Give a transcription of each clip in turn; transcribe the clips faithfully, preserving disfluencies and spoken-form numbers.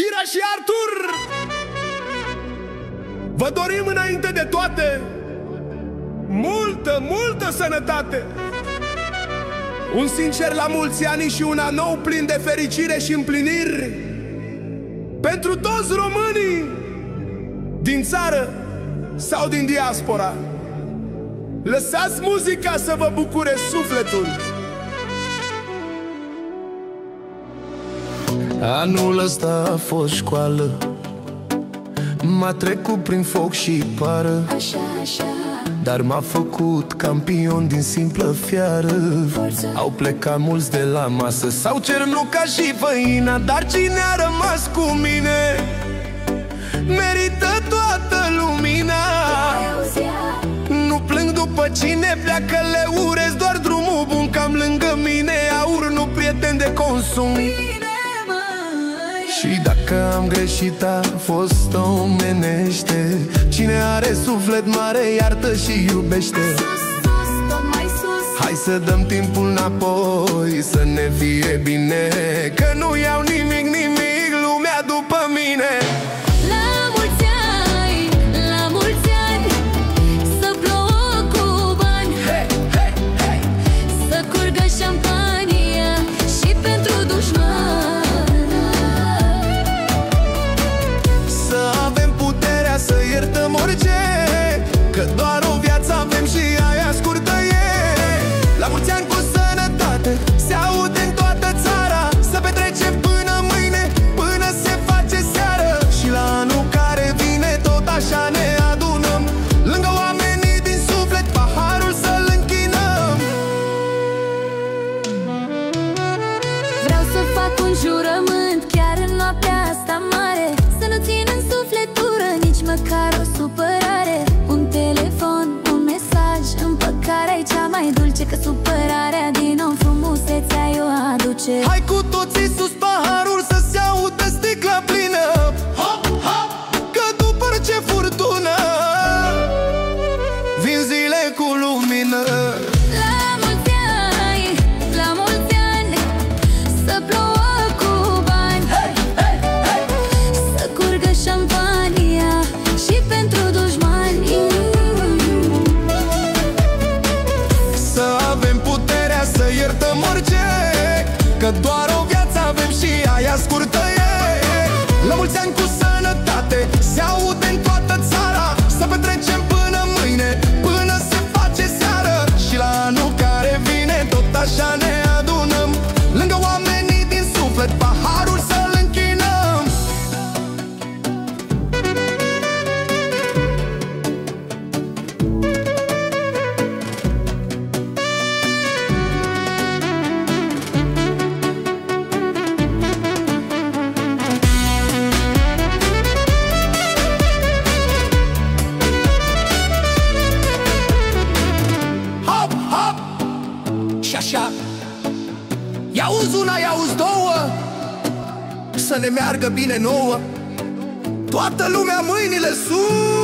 Kira și Artur, vă dorim înainte de toate multă, multă sănătate, un sincer la mulți ani și un an nou plin de fericire și împliniri pentru toți românii din țară sau din diaspora. Lăsați muzica să vă bucure sufletul. Anul ăsta a fost școală, m-a trecut prin foc și pară, așa, așa. dar m-a făcut campion din simplă fiară. Forță. Au plecat mulți de la masă, s-au cernut ca și făina, dar cine a rămas cu mine merită toată lumina. Nu plâng după cine pleacă, le urez doar drumul bun, cam lângă mine aur, nu prieten de consum. Și dacă am greșit a fost omenește, cine are suflet mare iartă și iubește. Sus, sus, tot mai sus. Hai să dăm timpul înapoi, să ne fie bine, că nu iau nimic, nimic lumea după mine. La mulți ani, la mulți ani, să plouă cu bani, Hey, hey, hey. să curgă șampania și pentru dușmani. Să avem puterea să iertăm orice, că doar o viață avem și aia scurtă e. La mulți ani cu sănătate, se aude în toată țara, să petrecem până mâine, până se face seară. Și la anul care vine tot așa ne adunăm, lângă oamenii din suflet, paharul să-l închinăm. Vreau să fac un jurământ chiar în noaptea asta mare, să nu țin în sufletură nici măcar o supărare. Un telefon, un mesaj, împăcarea e cea mai dulce, că supărarea din om frumusețea o aduce. Hai cu toții sus paharul, să se audă sticla plină. Hop, hop, că după ce furtună vin zile cu lumină. La mulți ani, la mulți ani, să plouă cu bani, Hey, hey, hey. să curgă șampania și pentru dușmani. Să avem puterea să iertăm orice, că doar o viață avem și aia scurtă e. La mulți ani cu sănătate, se aude în toată țara, să petrecem până mâine, până se face seară. Și la anul care vine tot așa ne adunăm, lângă oamenii din suflet, paharul să-l închinăm. Hop, hop, și așa, i-auzi una, i-auzi două, să ne meargă bine nouă, toată lumea mâinile sus.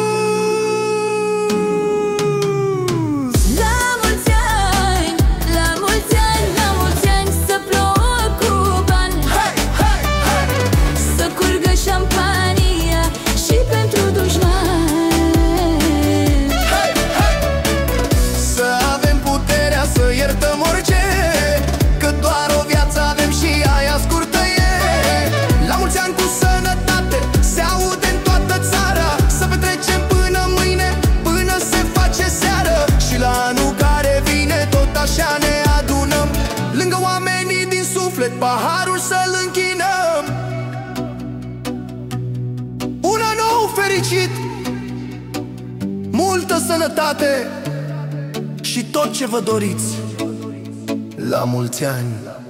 La mulți ani, la mulți ani, la mulți ani, să plouă cu bani, Hey, hey, hey. să curgă șampania și pentru dușmani. Hey, hey. Să avem puterea să iertăm orice, că doar o viață avem și aia scurtă e. La mulți ani cu sănătate, se aude în toată țara, să petrecem până mâine, până se face seară. Și la anul care vine tot așa ne adunăm, lângă oamenii din suflet, paharul să-l închinăm. Un an nou fericit, multă sănătate și tot ce vă doriți. La mulți ani!